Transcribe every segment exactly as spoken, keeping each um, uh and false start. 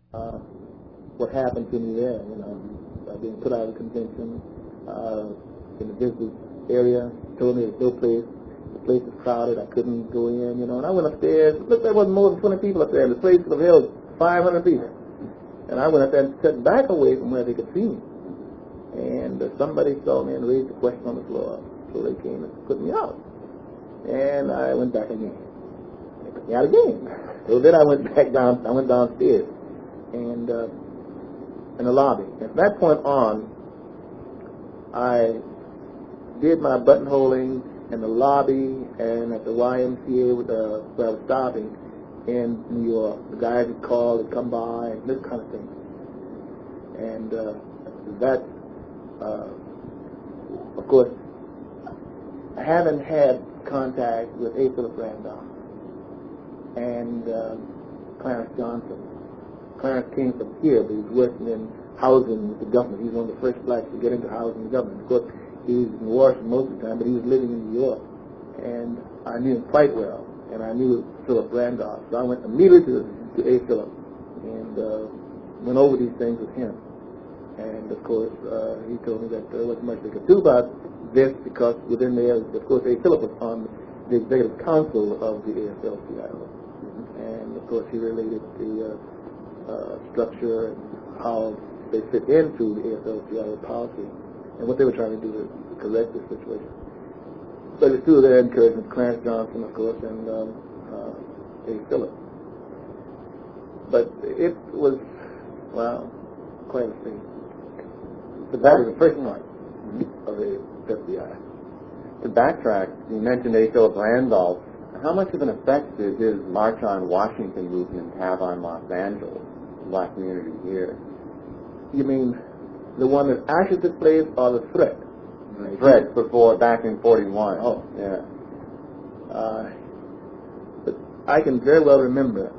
uh, what happened to me there. You know, uh, being put out of the convention uh, in the business area, told me there's no place. The place is crowded. I couldn't go in. You know, and I went upstairs. Look, there wasn't more than twenty people up there, and the place was held five hundred people. And I went up there and sat back away from where they could see me. And uh, somebody saw me and raised a question on the floor, so they came and put me out. And I went back again. They put me out again. So then I went back down. I went downstairs and uh, in the lobby. And from that point on, I did my buttonholing in the lobby and at the Y M C A with, uh, where I was stopping in New York. The guys would call and come by and this kind of thing. And uh, that, uh, of course, I haven't had contact with A. Philip Randolph and uh, Clarence Johnson. Clarence came from here, but he was working in housing with the government. He was one of the first blacks to get into housing with the government. Of course, he was in Washington most of the time, but he was living in New York. And I knew him quite well, and I knew Philip Randolph. So I went immediately to, to A. Philip and uh, went over these things with him. And, of course, uh, he told me that there wasn't much they could do about this because within there, of course, A. Philip was on the executive council of the A F L C I O. Mm-hmm. And, of course, he related the uh, uh, structure and how they fit into the A F L C I O policy and what they were trying to do to correct the situation. But it's through their encouragement, Clarence Johnson, of course, and um, uh, A. Philip. But it was, well, quite a thing. But that was the first one of the F B I. To backtrack, you mentioned A. Philip Randolph. How much of an effect did his March on Washington movement have on Los Angeles, the black community here? You mean the one that actually took place or the threat? The threat before, back in forty-one. Oh. Yeah. Uh, but I can very well remember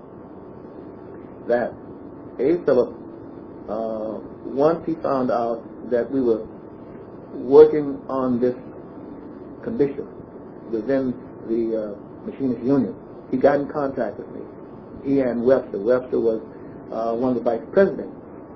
that A. Philip, uh, once he found out that we were working on this condition within the uh, Machinist Union, he got in contact with me. He and Webster. Webster was uh, one of the vice presidents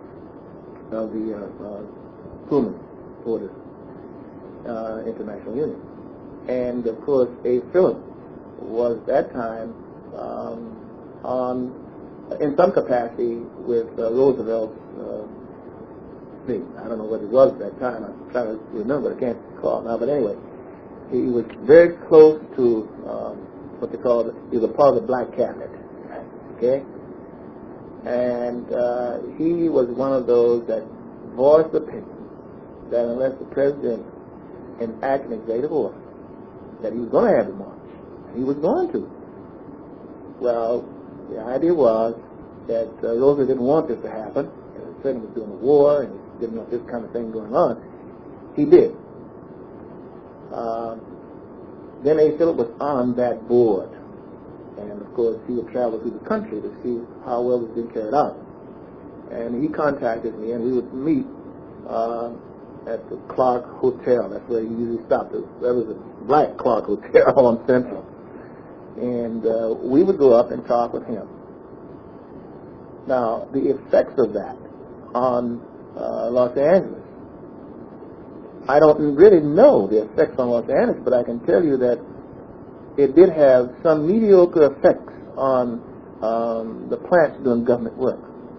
of the uh, uh, Pullman for the uh, International Union. And, of course, A. Philip was at that time um, on, in some capacity with uh, Roosevelt's uh, thing. I don't know what it was at that time. I'm trying to remember. I can't recall now. But anyway, he was very close to um, what they call, he was a part of the Black Cabinet. Okay? And uh, he was one of those that voiced the opinion that unless the president enacted an executive order, that he was going to have the march. He was going to. Well, the idea was that uh, Roosevelt didn't want this to happen. And the president was doing a war, and he didn't want this kind of thing going on. He did. Um, then A. Philip was on that board. And, of course, he would travel through the country to see how well it was being carried out. And he contacted me, and we would meet uh, at the Clark Hotel. That's where he usually stopped. There was a black Clark Hotel on Central. And uh, we would go up and talk with him. Now, the effects of that on uh, Los Angeles, I don't really know the effects on Los Angeles, but I can tell you that it did have some mediocre effects on um, the plants doing government work.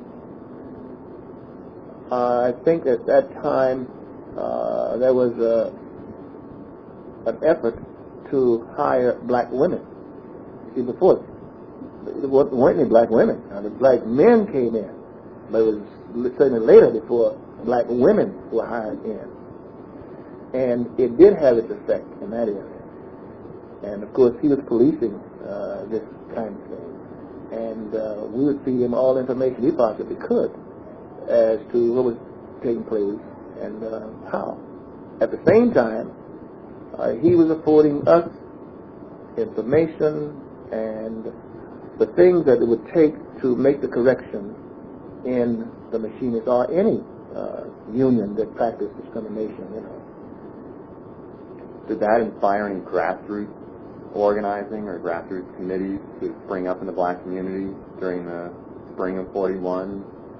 Uh, I think at that time uh, there was a, an effort to hire black women. See, before there weren't any black women. Now, the black men came in, but it was certainly later before black women were hired in. And it did have its effect in that area. And, of course, he was policing uh, this kind of thing. And uh, we would feed him all the information we possibly could as to what was taking place and uh, how. At the same time, uh, he was affording us information and the things that it would take to make the correction in the machinists or any uh, union that practiced discrimination, you know. Did that inspire any grassroots organizing or grassroots committees to spring up in the black community during the spring of forty-one?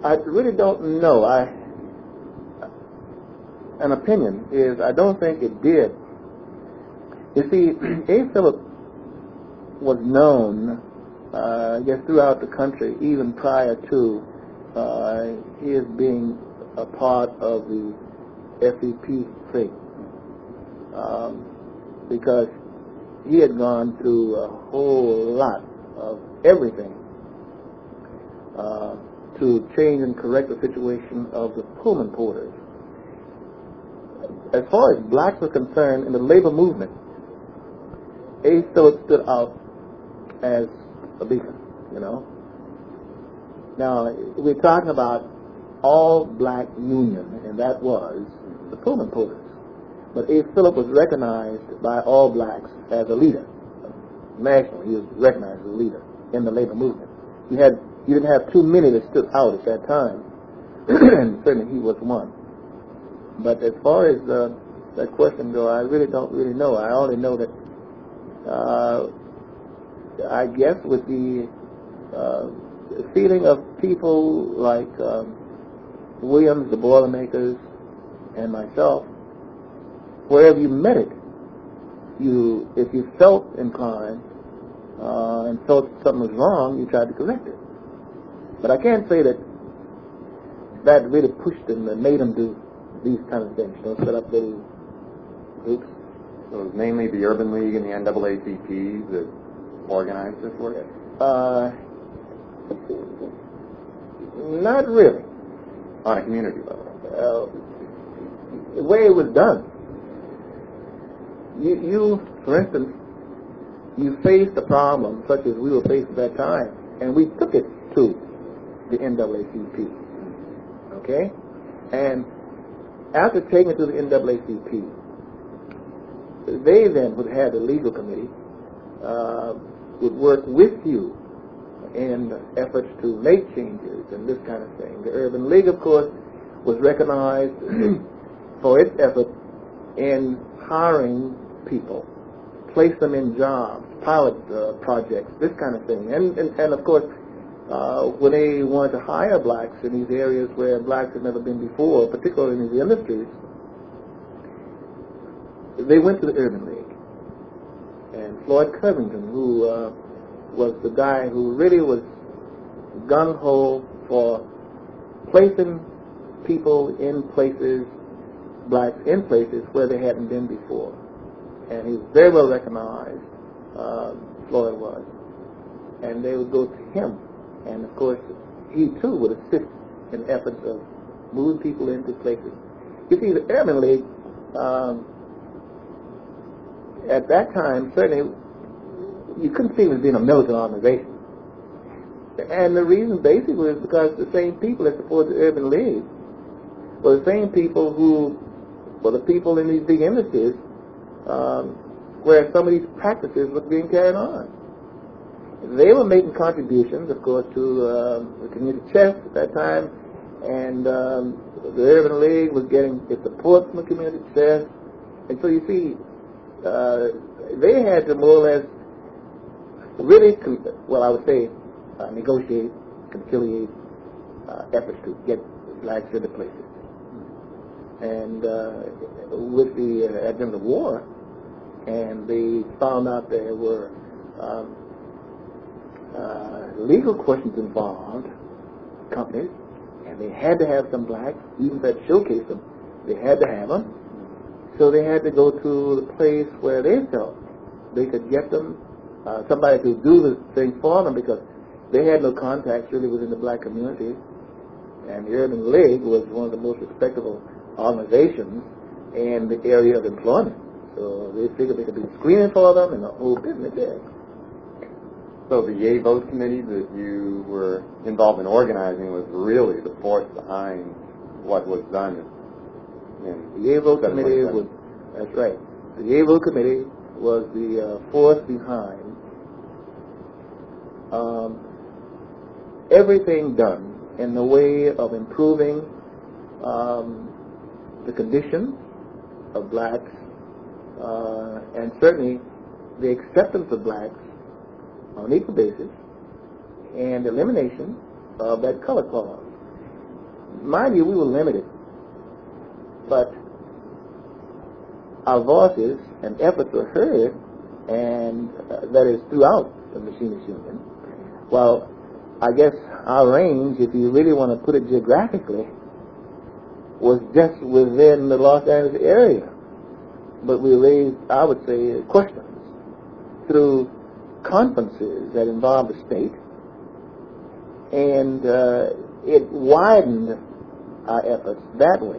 I really don't know. I an opinion is I don't think it did. You see, A. Philip was known, uh, I guess, throughout the country, even prior to uh, his being a part of the S E P thing, um, because he had gone through a whole lot of everything uh, to change and correct the situation of the Pullman porters. As far as blacks were concerned in the labor movement, A. Phillips stood out as a beacon, you know. Now, we're talking about all-black union, and that was the Pullman porters. But A. Phillips was recognized by all blacks as a leader. Nationally, he was recognized as a leader in the labor movement. You had you didn't have too many that stood out at that time, and certainly he was one. But as far as uh, that question goes, I really don't really know. I only know that uh, I guess with the uh, feeling of people like um, Williams, the Boilermakers, and myself, wherever you met it, you if you felt inclined uh, and felt something was wrong, you tried to correct it. But I can't say that that really pushed them and made them do these kind of things. Don't set up little groups. So it was mainly the Urban League and the N double A C P that organized this work? Uh, not really. On a community level? Uh, the way it was done. You, you, for instance, you faced a problem such as we were faced at that time, and we took it to the N double A C P. Okay? And after taking it to the N double A C P, they then would have the legal committee uh, would work with you in efforts to make changes and this kind of thing. The Urban League, of course, was recognized for its effort in hiring people, place them in jobs, pilot uh, projects, this kind of thing. And, and, and of course, uh, when they wanted to hire blacks in these areas where blacks had never been before, particularly in these industries, they went to the Urban League. And Floyd Covington, who uh, was the guy who really was gung-ho for placing people in places, blacks in places where they hadn't been before. And he was very well recognized, uh, Floyd was. And they would go to him. And, of course, he, too, would assist in efforts of moving people into places. You see, the Urban League, um, at that time, certainly, you couldn't see it as being a militant organization. And the reason, basically, was because the same people that supported the Urban League were the same people who were the people in these big industries um, where some of these practices were being carried on. They were making contributions, of course, to uh, the community chest at that time, and um, the Urban League was getting its support from the community chest. And so you see, uh, they had to more or less really, con- well, I would say, uh, negotiate, conciliate uh, efforts to get blacks into places. And uh, with the uh, advent of war, and they found out there were um, uh, legal questions involved, companies, and they had to have some blacks, even if that showcased them, they had to have them. So they had to go to the place where they felt they could get them, uh, somebody to do the thing for them, because they had no contacts really within the black community. And the Urban League was one of the most respectable organizations in the area of employment. So they figured they could do screening for them and the whole business there. So the Yay Vote Committee that you were involved in organizing was really the force behind what was done in the Yay Vote Committee was, that's right. The Yay Vote Committee was the uh, force behind um, everything done in the way of improving um, the conditions of blacks uh, and certainly the acceptance of blacks on an equal basis and elimination of that color clause. mind you, we were limited, but our voices and efforts were heard, and uh, that is throughout the Machinists Union. Well, I guess our range, if you really want to put it geographically, was just within the Los Angeles area. But we raised, I would say, questions through conferences that involved the state, and uh, it widened our efforts that way.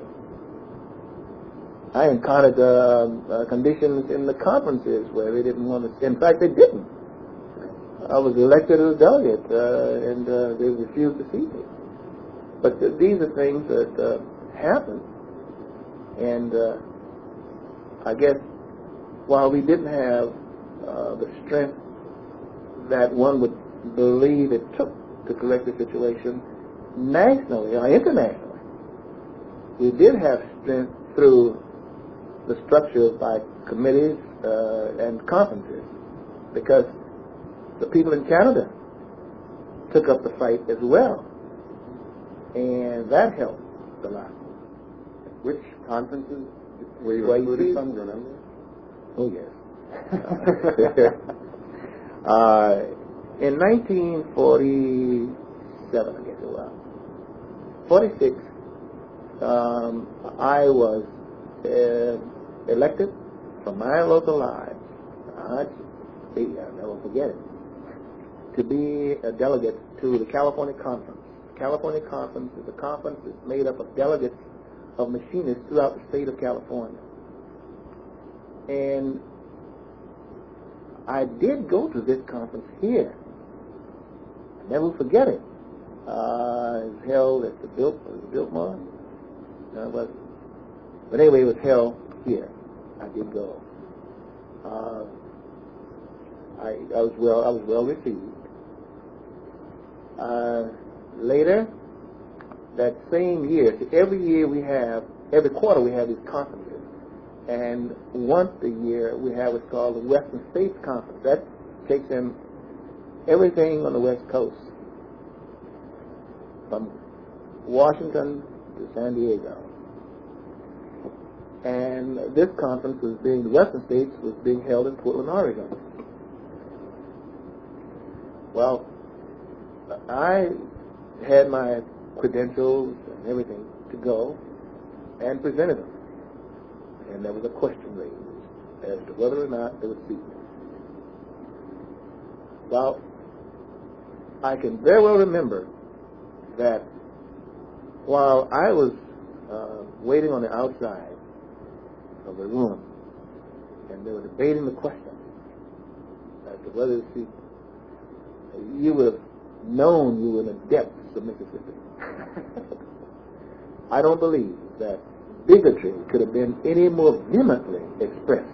I encountered uh, uh, conditions in the conferences where they didn't want to, in fact, they didn't. I was elected as a delegate, uh, and uh, they refused to see me. But th- these are things that uh, happen, and uh, I guess while we didn't have uh, the strength that one would believe it took to correct the situation nationally or internationally, we did have strength through the structure by committees uh, and conferences, because the people in Canada took up the fight as well, and that helped a lot. Which conferences were you Well, included you see- from, do you remember? Oh, yes. uh, in nineteen forty-seven, I guess it was, forty-six, um, I was uh, elected from my local lodge. I'll never forget it. To be a delegate to the California Conference. The California Conference is a conference that's made up of delegates of machinists throughout the state of California. And I did go to this conference here. I never forget it. Uh, it was held at the Bilt, Biltmore. No, it wasn't. But anyway, it was held here. I did go. Uh, I, I was well. I was well received. Uh, later, that same year, so every year we have, every quarter we have these conferences. And once a year we have what's called the Western States Conference. That takes in everything on the West Coast, from Washington to San Diego. And this conference was being, the Western States was being held in Portland, Oregon. Well, I had my credentials and everything to go and presented them. And there was a question raised as to whether or not they would seat me. Well, I can very well remember that while I was uh, waiting on the outside of the room, and they were debating the question as to whether to seat, you would have known you were in the depths of Mississippi. I don't believe that bigotry could have been any more vehemently expressed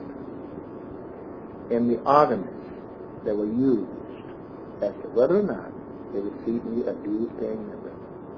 in the arguments that were used as to whether or not they would seat me a dues-paying member.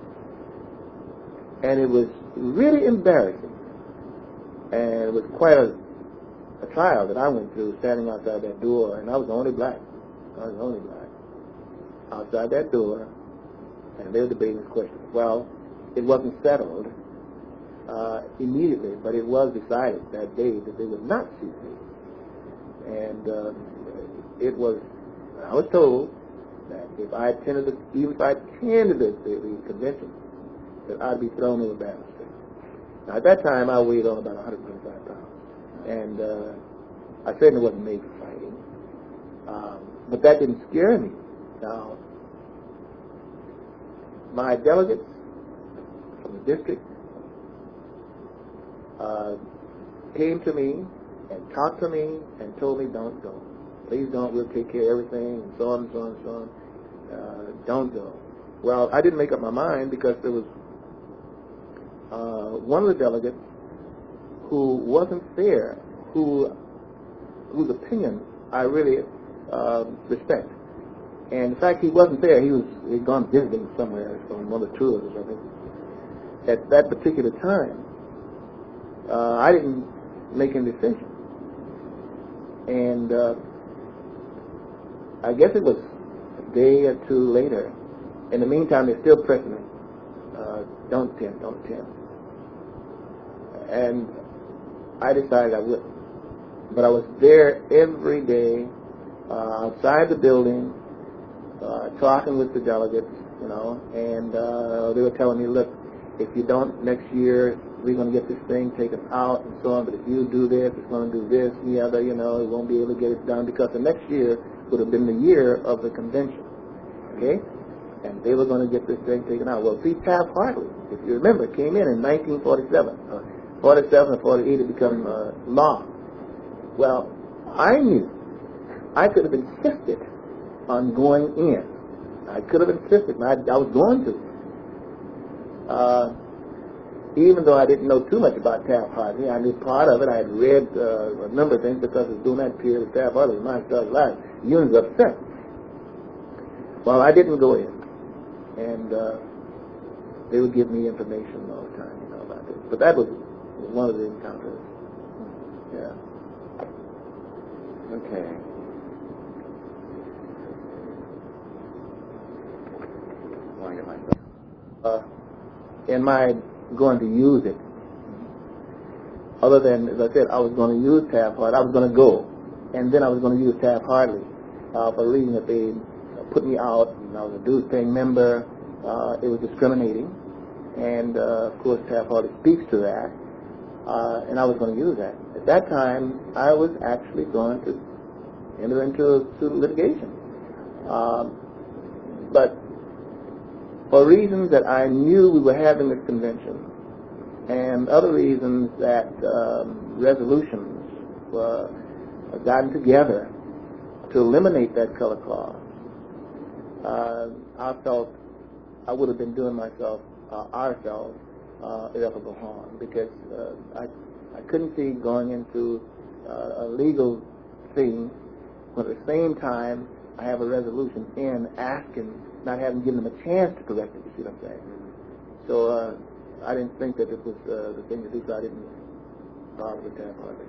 And it was really embarrassing, and it was quite a, a trial that I went through standing outside that door, and I was the only black. I was the only black outside that door, and they were debating this question. Well, it wasn't settled uh, immediately, but it was decided that day that they would not seat me. And uh, it was, I was told that if I attended, the, even if I attended the, the, the convention, that I'd be thrown over banister. Now, at that time, I weighed on about one hundred twenty-five pounds, and uh, I certainly wasn't made for fighting. Um, but that didn't scare me. Now, my delegates from the district uh, came to me and talked to me and told me, don't go. Please don't. We'll take care of everything, and so on and so on and so on. Uh, don't go. Well, I didn't make up my mind, because there was uh, one of the delegates who wasn't there, who whose opinion I really uh, respect. And in fact, he wasn't there. He was he'd gone visiting somewhere on one of the tours or something. At that particular time, uh, I didn't make any decision. And uh, I guess it was a day or two later. In the meantime, they're still pressing me uh, don't attend, don't attend. And I decided I wouldn't. But I was there every day, uh, outside the building, uh, talking with the delegates, you know, and uh, they were telling me, look, if you don't next year, we're going to get this thing taken out and so on, but if you do this, it's going to do this and the other, you know, we won't be able to get it done because the next year would have been the year of the convention, okay? And they were going to get this thing taken out. Well, see, Taft Hartley, if you remember, came in in nineteen forty-seven. Uh, forty-seven or forty-eight, it became uh, law. Well, I knew I could have insisted on going in. I could have insisted, and I, I was going to. Uh, even though I didn't know too much about Taft Hartley, I knew part of it. I had read uh, a number of things because it was during that period of Taft Hartley, my started life. Unions upset. Well, I didn't go in, and uh, they would give me information all the time, you know, about this. But that was one of the encounters. Yeah. Okay. I want to get myself. Uh, in my going to use it, other than, as I said, I was going to use Taft Hartley, I was going to go, and then I was going to use Taft Hartley uh, for the reason that they put me out, and I was a dues-paying member. Uh, it was discriminating, and uh, of course Taft Hartley speaks to that, uh, and I was going to use that. At that time, I was actually going to enter into litigation. Um, but for reasons that I knew we were having this convention, and other reasons that um, resolutions were gotten together to eliminate that color clause, uh, I felt I would have been doing myself, uh, ourselves, uh, irreparable harm, because uh, I, I couldn't see going into uh, a legal thing, but at the same time I have a resolution in asking, not having given them a chance to correct it, you see what I'm saying? So uh, I didn't think that it was uh, the thing to do, so I didn't bother with Taft Hartley.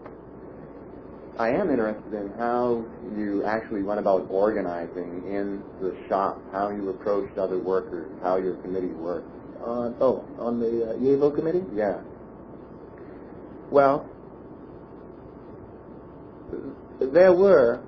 I am interested in how you actually went about organizing in the shop, how you approached other workers, how your committee worked. On, oh, on the uh, Yale committee? Yeah. Well, there were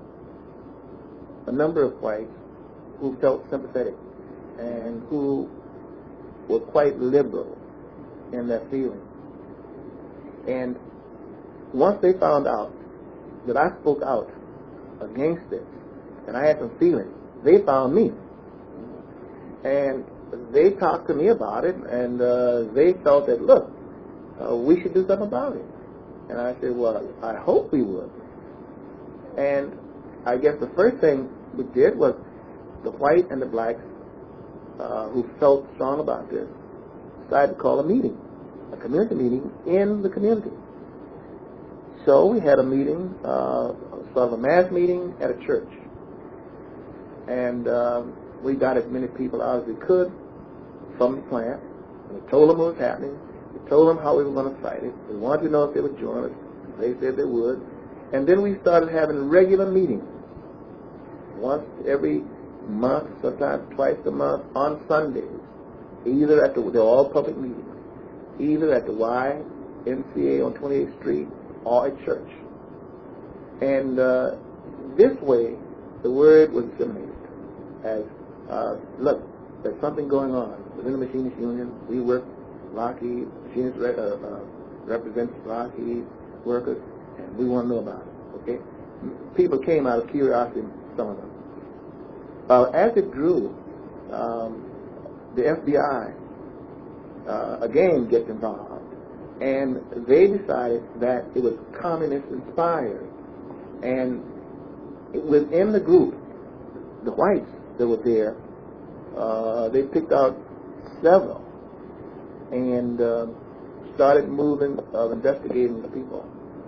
a number of whites who felt sympathetic and who were quite liberal in their feelings. And once they found out that I spoke out against it and I had some feelings, they found me. And they talked to me about it, and uh, they felt that, look, uh, we should do something about it. And I said, well, I hope we would. And I guess the first thing we did was the white and the blacks uh, who felt strong about this decided to call a meeting, a community meeting in the community. So we had a meeting, uh, sort of a mass meeting at a church. And uh, we got as many people out as we could from the plant. And we told them what was happening. We told them how we were going to fight it. We wanted to know if they would join us. They said they would. And then we started having regular meetings, once every month, sometimes twice a month, on Sundays, either at the, they're all public meetings, either at the Y M C A on twenty-eighth Street or at church. And uh, this way, the word was disseminated as, uh, look, there's something going on within the Machinists Union. We work, Lockheed, Machinists re- uh, uh, represents Lockheed workers, and we want to know about it, okay? People came out of curiosity, some of them. Uh, as it grew, um, the F B I, uh, again, gets involved. And they decided that it was communist-inspired. And within the group, the whites that were there, uh, they picked out several and uh, started moving, uh, investigating the people.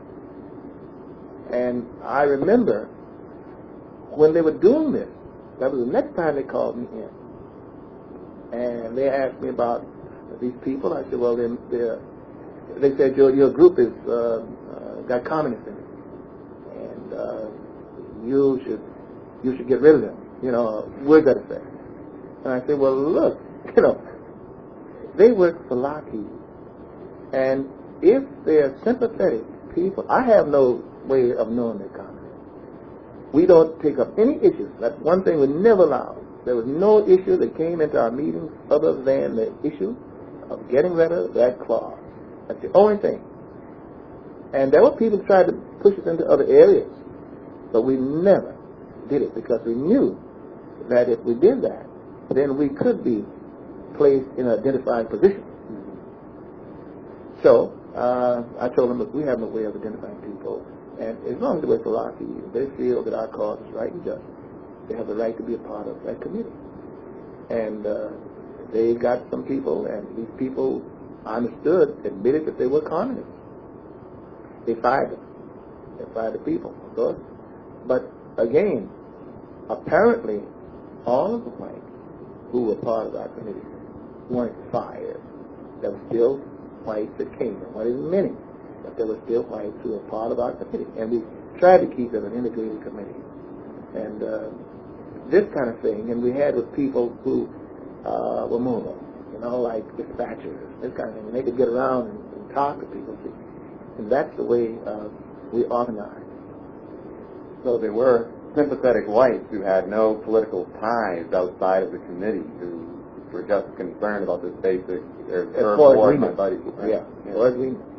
And I remember when they were doing this, that was the next time they called me in. And they asked me about these people. I said, well, they're, they're they said, your, your group is uh, uh, got communists in it. And uh, you should you should get rid of them. You know, where's that effect? And I said, well, look, you know, they work for Lockheed. And if they're sympathetic people, I have no way of knowing their comments. We don't take up any issues. That's one thing we never allowed. There was no issue that came into our meetings other than the issue of getting rid of that clause. That's the only thing. And there were people who tried to push us into other areas, but we never did it because we knew that if we did that, then we could be placed in an identified position. So uh, I told them, look, we have no way of identifying people, and as long as they work for Lockheed, they feel that our cause is right and just, they have the right to be a part of that committee. And uh, they got some people, and these people, I understood, admitted that they were communists. They fired them. They fired the people, of course. But again, apparently, all of the whites who were part of our committee weren't fired. There were still whites that came. There weren't as many, but there were still whites who were part of our committee. And we tried to keep it an integrated committee. And uh, this kind of thing, and we had with people who uh, were mobile, you know, like dispatchers, this kind of thing. And they could get around and, and talk to people. And that's the way uh, we organized. So there were sympathetic whites who had no political ties outside of the committee, who were just concerned about this basic, or, As or far as war we my know. buddies. Right? Yeah, as far as we know.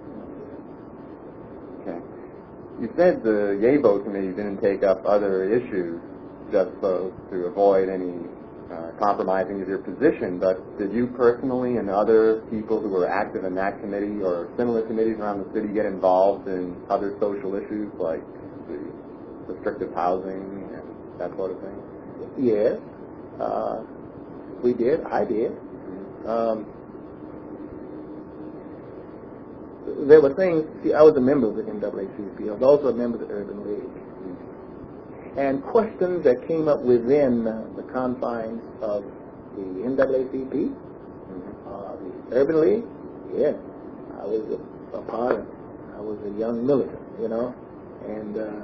Okay. You said the Yabo committee didn't take up other issues just so to avoid any uh, compromising of your position, but did you personally and other people who were active in that committee or similar committees around the city get involved in other social issues like the restrictive housing and that sort of thing? Yes, uh, we did. I did. Um, there were things, see, I was a member of the N double A C P. I was also a member of the Urban League. And questions that came up within uh, the confines of the N double A C P, uh, the Urban League, yes, I was a, a part of it. I was a young militant, you know, and uh,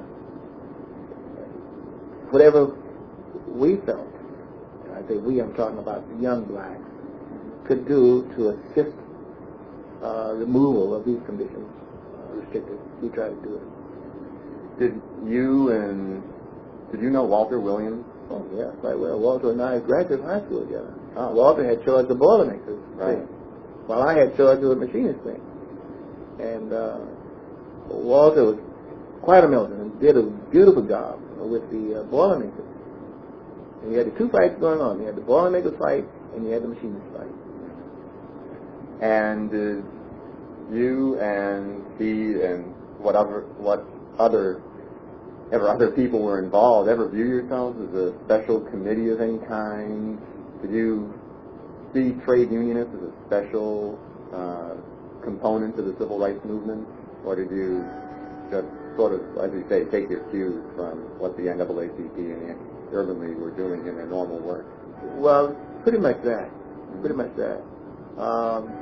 whatever we felt, and I say we, I'm talking about the young blacks, could do to assist uh, removal of these conditions, uh, restricted, we tried to do it. Did you and Did you know Walter Williams? Oh, yeah, quite well. Walter and I graduated high school together. Oh. Walter had charge of the Boilermakers, right, while I had charge of the machinist thing. And uh, Walter was quite a militant and did a beautiful job with the uh, Boilermakers. And you had the two fights going on. You had the Boilermakers fight and you had the machinist fight. And uh, you and he and whatever, what other ever other people were involved, ever view yourselves as a special committee of any kind? Did you see trade unionists as a special uh, component of the civil rights movement? Or did you just sort of, as you say, take your cues from what the N double A C P and the Urban League were doing in their normal work? Well, pretty much that. Mm-hmm. Pretty much that. Um,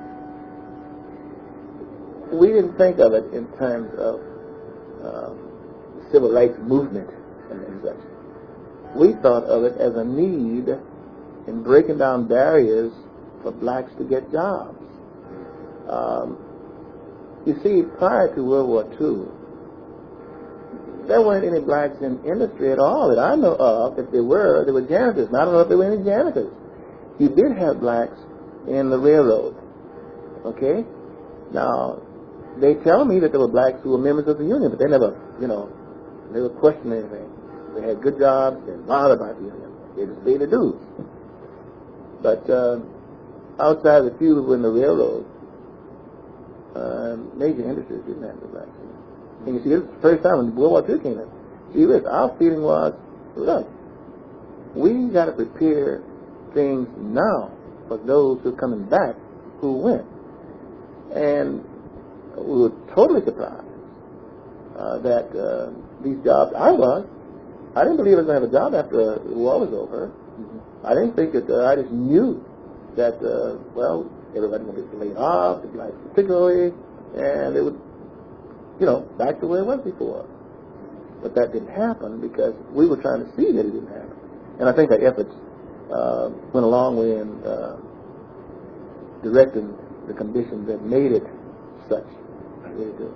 we didn't think of it in terms of uh, civil rights movement and, and such. We thought of it as a need in breaking down barriers for blacks to get jobs. Um, you see, prior to World War Two, there weren't any blacks in industry at all that I know of. If there were, they were janitors. And I don't know if there were any janitors. You did have blacks in the railroad. Okay? Now, they tell me that there were blacks who were members of the union, but they never, you know, they were questioning anything. They had good jobs, they bothered about the union. They just paid their dues. But uh, outside of the few who were in the railroad, uh, major industries didn't have the blacks. And you see, this is the first time when World War Two came in. See, this, our feeling was, look, we got to prepare things now for those who are coming back who went. And we were totally surprised uh, that uh, these jobs, I was, I didn't believe I was going to have a job after the war was over. Mm-hmm. I didn't think that, uh, I just knew that, uh, well, everybody was going to get laid off, the blacks particularly, and they would, you know, back to where it was before. But that didn't happen because we were trying to see that it didn't happen. And I think our efforts uh, went a long way in uh, directing the conditions that made it such. I really do.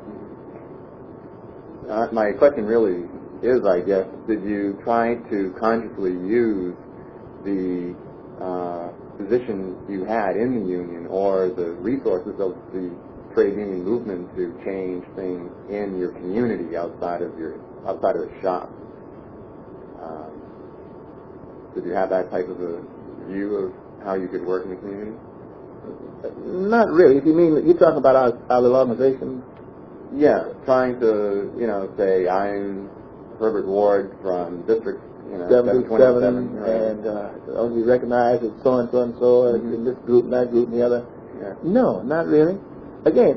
Uh, my question really is, I guess, did you try to consciously use the uh, position you had in the union or the resources of the trade union movement to change things in your community outside of your outside of the shop? Um, did you have that type of a view of how you could work in the community? Not really. If you mean, you're talking about our, our little organization? Yeah, trying to, you know, say I'm Herbert Ward from District, you know, seven twenty-seven, right. and uh, only recognized as so and so and so, mm-hmm. in this group, and that group, and the other. Yeah. No, not really. Again,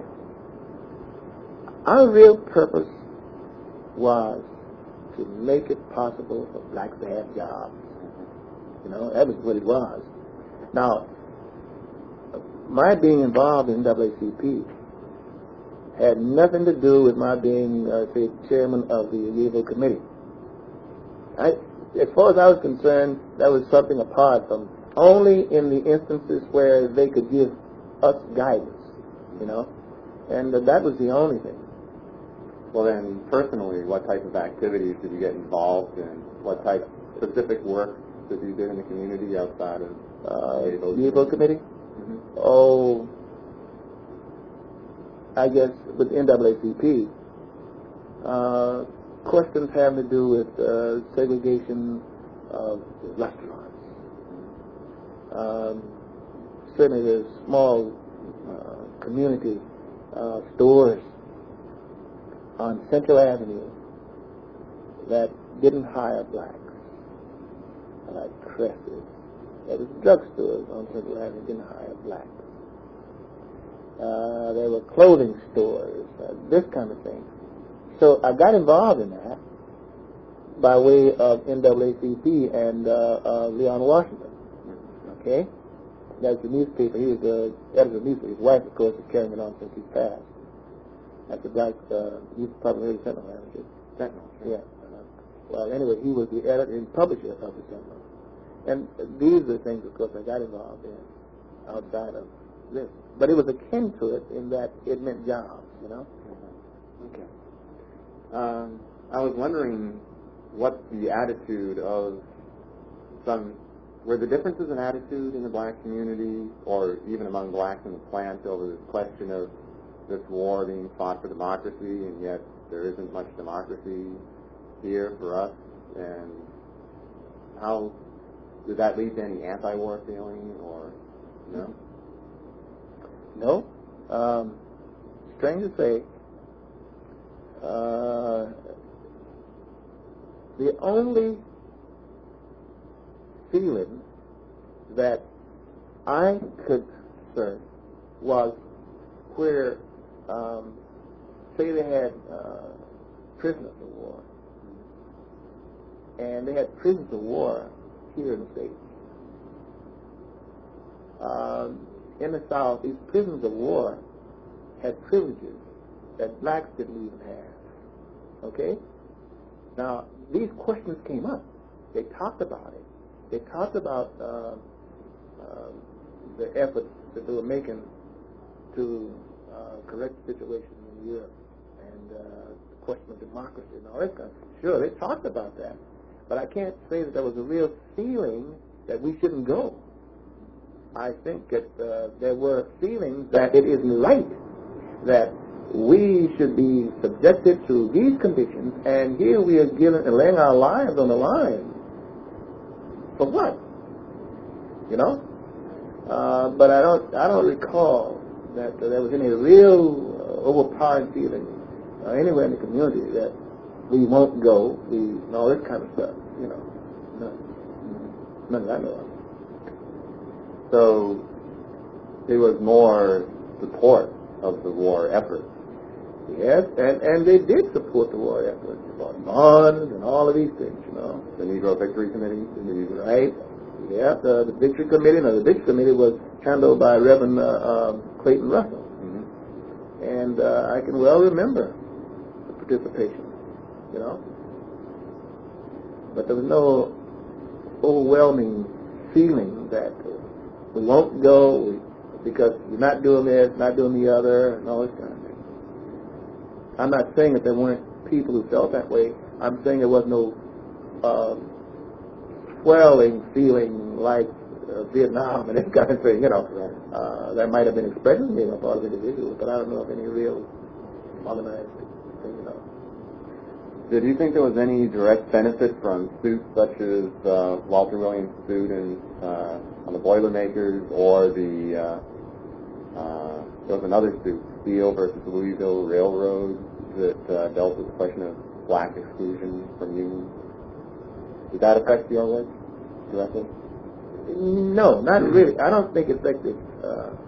our real purpose was to make it possible for blacks to have jobs. You know, that was what it was. Now, my being involved in N double A C P had nothing to do with my being, uh, say, chairman of the Yale Committee. I, as far as I was concerned, that was something apart from, only in the instances where they could give us guidance, you know, and uh, that was the only thing. Well, then, personally, what type of activities did you get involved in? What type of specific work did you do in the community outside of uh, the Yale Committee? Mm-hmm. Oh, I guess with N double A C P, uh, questions having to do with uh, segregation of restaurants. Um, certainly there's small uh, community uh, stores on Central Avenue that didn't hire blacks, like Cress's. There was drugstores on Central Avenue that didn't hire blacks. Uh, there were clothing stores, uh, this kind of thing. So I got involved in that by way of N double A C P and uh, uh, Leon Washington. Okay? That's the newspaper. He was the editor of the newspaper. His wife, of course, is carrying it on since he's passed. That's a black, uh, you've probably heard of Sentinel, haven't you? Sentinel. Yeah. Uh, well, anyway, he was the editor and publisher of the Sentinel. And these are the things, of course, I got involved in outside of this. But it was akin to it in that it meant jobs, you know? Mm-hmm. Okay. Um, I was wondering what the attitude of some, were the differences in attitude in the black community or even among blacks in the plant over this question of this war being fought for democracy, and yet there isn't much democracy here for us, and how did that lead to any anti-war feeling, or no? No. Um, strange to say, uh, the only feeling that I could discern was where, um, say they had uh, prisoners of war, and they had prisoners of war here in the States. Um, in the South, these prisoners of war had privileges that blacks didn't even have. Okay? Now, these questions came up. They talked about it. They talked about uh, uh, the efforts that they were making to uh, correct the situation in Europe and uh, the question of democracy and all that kind of stuff. Sure, they talked about that. But I can't say that there was a real feeling that we shouldn't go. I think that uh, there were feelings that it isn't right that we should be subjected to these conditions, and here we are giving and laying our lives on the line. For what? You know? Uh, but I don't I don't recall that uh, there was any real uh, overpowering feeling uh, anywhere in the community that we won't go, we, and all this kind of stuff, you know. None. None that I know of. So it was more support of the war effort. Yes, and, and they did support the war effort. About bonds and all of these things, you know. The Negro Victory Committee? The Negro. Right. Yeah, the, the Victory Committee. Now, the Victory Committee was handled by Reverend uh, uh, Clayton Russell. Mm-hmm. And uh, I can well remember the participation, you know. But there was no overwhelming feeling that uh, we won't go, we, because you're not doing this, not doing the other, and all this kind of thing. I'm not saying that there weren't people who felt that way. I'm saying there was no um, swelling feeling like uh, Vietnam and that kind of thing, you know. Uh, there might have been expressions made on part of individuals, but I don't know of any real organized thing, you know. Did you think there was any direct benefit from suits such as uh, Walter Williams' suit and, uh, on the Boilermakers, or the, uh, uh, there was another suit, Steele versus Louisville Railroad, that uh, dealt with the question of black exclusion from unions? Did that affect your work directly? No, not really. I don't think it affected uh,